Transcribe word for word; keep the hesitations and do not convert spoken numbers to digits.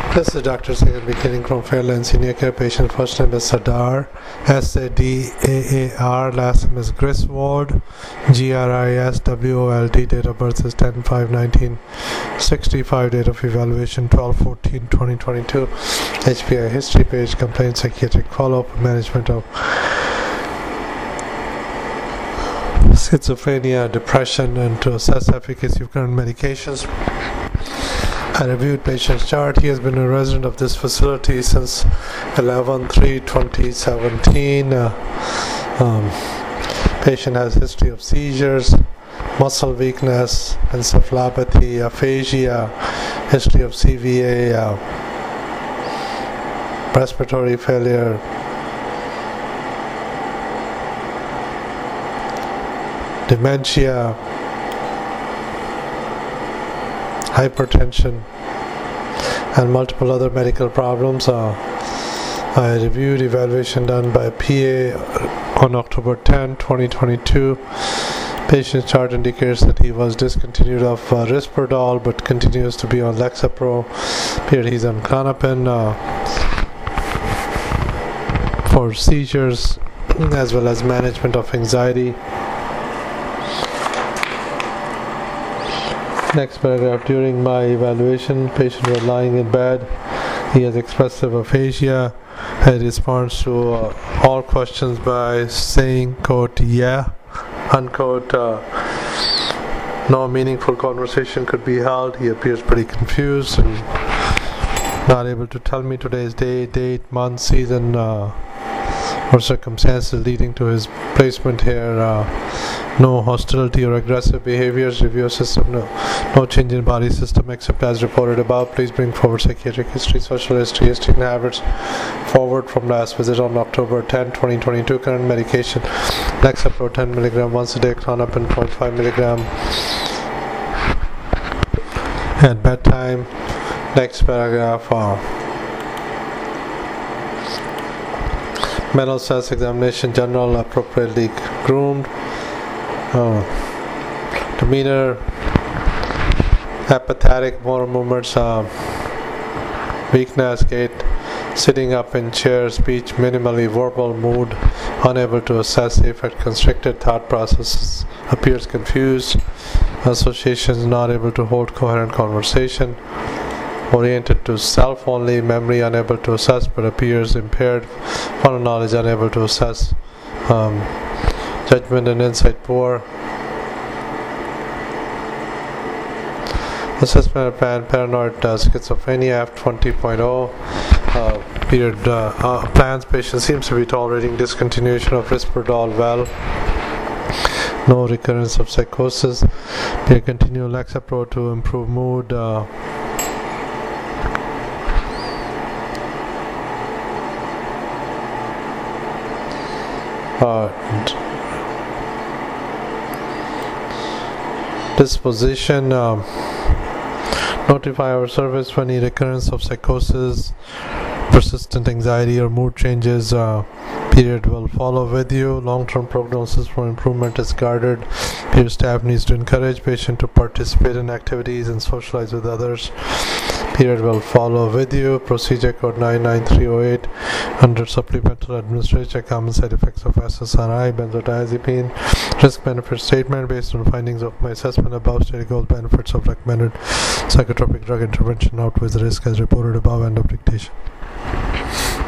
This is Doctor Sayed beginning from Fairland Senior Care. Patient first name is Sadar, S A D A A R, last name is Griswold, G R I S W O L D, date of birth is ten five nineteen sixty-five, date of evaluation twelve fourteen twenty twenty-two, H P I history page, complaint, psychiatric follow-up, management of schizophrenia, depression, and to assess efficacy of current medications. I reviewed patient's chart. He has been a resident of this facility since eleven three twenty seventeen. Uh, um, patient has history of seizures, muscle weakness, encephalopathy, aphasia, history of C V A, uh, respiratory failure, dementia, hypertension, and multiple other medical problems. Uh, I reviewed evaluation done by P A on October tenth twenty twenty-two. Patient's chart indicates that he was discontinued of uh, Risperdal but continues to be on Lexapro. Here he's on Klonopin uh, for seizures as well as management of anxiety. Next paragraph. During my evaluation, patient was lying in bed. He has expressive aphasia. He responds to uh, all questions by saying, quote, yeah, unquote. Uh, no meaningful conversation could be held. He appears pretty confused and not able to tell me today's day, date, month, season, uh, or circumstances leading to his placement here. Uh, no hostility or aggressive behaviors. Review system, no, no change in body system except as reported above. Please bring forward psychiatric history, social history, history and habits forward from last visit on October tenth twenty twenty-two. Current medication, Lexapro ten milligram once a day, Klonopin zero point five milligram at bedtime. Next paragraph. Uh, mental status examination, general, appropriately groomed. Uh, demeanor, apathetic, motor movements, uh, weakness, gait, sitting up in chair, speech minimally verbal, mood unable to assess the effect, constricted, thought processes, appears confused, associations not able to hold coherent conversation, oriented to self only, memory unable to assess but appears impaired, final knowledge unable to assess, um, judgment and insight poor. Assessment plan, paranoid uh, schizophrenia F twenty point oh. Uh, period uh, uh, plans. Patient seems to be tolerating discontinuation of Risperdal well. No recurrence of psychosis. Period continue Lexapro to improve mood. Uh, uh, disposition, um, notify our service for any recurrence of psychosis, persistent anxiety or mood changes. Uh, period will follow with you. Long-term prognosis for improvement is guarded. Period staff needs to encourage patient to participate in activities and socialize with others. Period will follow with you. Procedure code nine nine three oh eight under supplemental administration. Common side effects of S S R I, benzodiazepine. Risk benefit statement based on findings of my assessment above stated goals, benefits of recommended psychotropic drug intervention outweighs the risk as reported above. End of dictation.